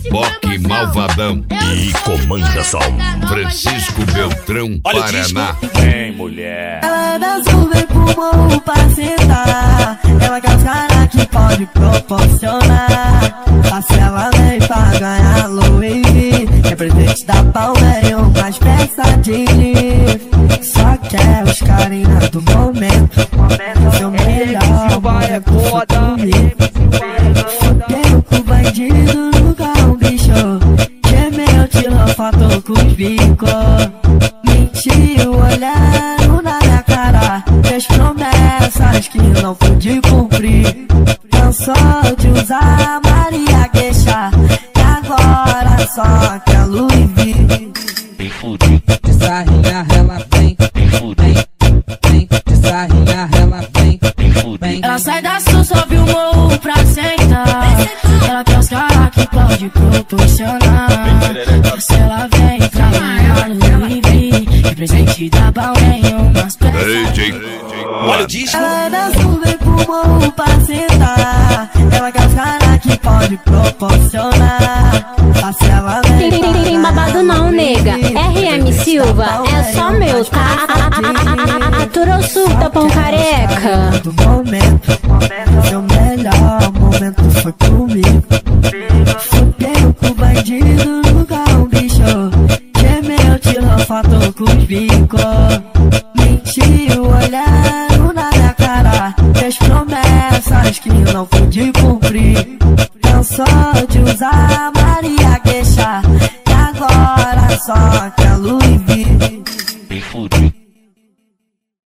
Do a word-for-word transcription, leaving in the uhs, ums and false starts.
Boque Malvadão e comanda som Francisco Beltrão, Olha Paraná. Vem, mulher. Ela dançou, vem pro morro pra sentar. Ela quer os caras que pode proporcionar. Se ela vem pra ganhar Louis V, é presente da Palmeira e umas peças de livro. Só quer os carinha do momento. Seu melhor momento foi comigo. Fudeu com o bandido no carro, bicho. Gemeu, tirou foto com os bicos. Mentiu, olhando na minha cara. Fez promessas que não pude cumprir. Cansou de usar Maria Queixa e agora só quer Louis V. Vem fuder, de sarrinha ela vem, vem fuder, vem, de sarrinha ela vem, vem fuder. Ela sai da sul, sobe o morro pra sentar. Ela quer os caras que pode proporcionar. Se ela vem pra ganhar Louis V, presente da Palmeira umas peças. D J Olha o disco. Ela dançou, vem pro morro pra sentar. Ela quer os caras que pode proporcionar. Se ela vem Tem, tem, tem babado não, nega. R M Silva é só meu, tá? Aturou surda, pão careca. Do momento, seu melhor momento foi comigo. Fudeu com o bandido no carro, bicho. Gemeu, tirou foto com os bicos. Mentiu, olhando na minha cara. Fez promessas que não pude cumprir. Cansou de usar Maria Queixa e agora só quer